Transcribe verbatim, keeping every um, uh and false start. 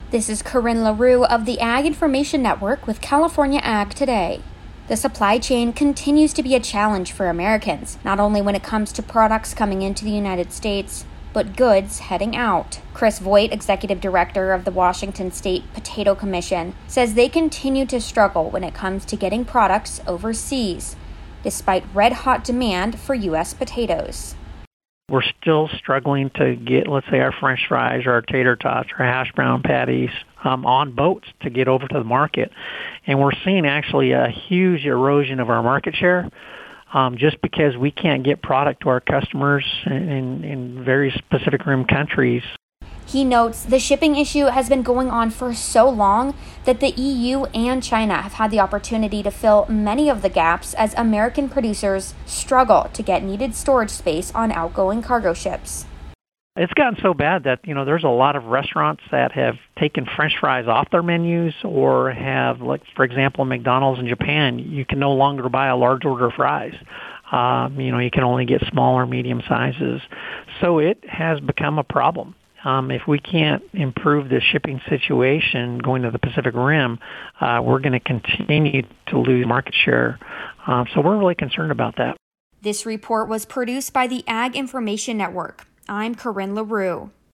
This is Corinne LaRue of the Ag Information Network with California Ag Today. The supply chain continues to be a challenge for Americans, not only when it comes to products coming into the United States, but goods heading out. Chris Voigt, executive director of the Washington State Potato Commission, says they continue to struggle when it comes to getting products overseas, despite red-hot demand for U S potatoes. We're still struggling to get, let's say, our French fries or our tater tots or hash brown patties um, on boats to get over to the market. And we're seeing actually a huge erosion of our market share um, just because we can't get product to our customers in, in very specific rim countries. He notes the shipping issue has been going on for so long that the E U and China have had the opportunity to fill many of the gaps as American producers struggle to get needed storage space on outgoing cargo ships. It's gotten so bad that, you know, there's a lot of restaurants that have taken French fries off their menus or have, like, for example, McDonald's in Japan, you can no longer buy a large order of fries. Um, you know, you can only get small or medium sizes. So it has become a problem. Um, if we can't improve the shipping situation going to the Pacific Rim, uh, we're going to continue to lose market share. Uh, so we're really concerned about that. This report was produced by the Ag Information Network. I'm Corinne LaRue.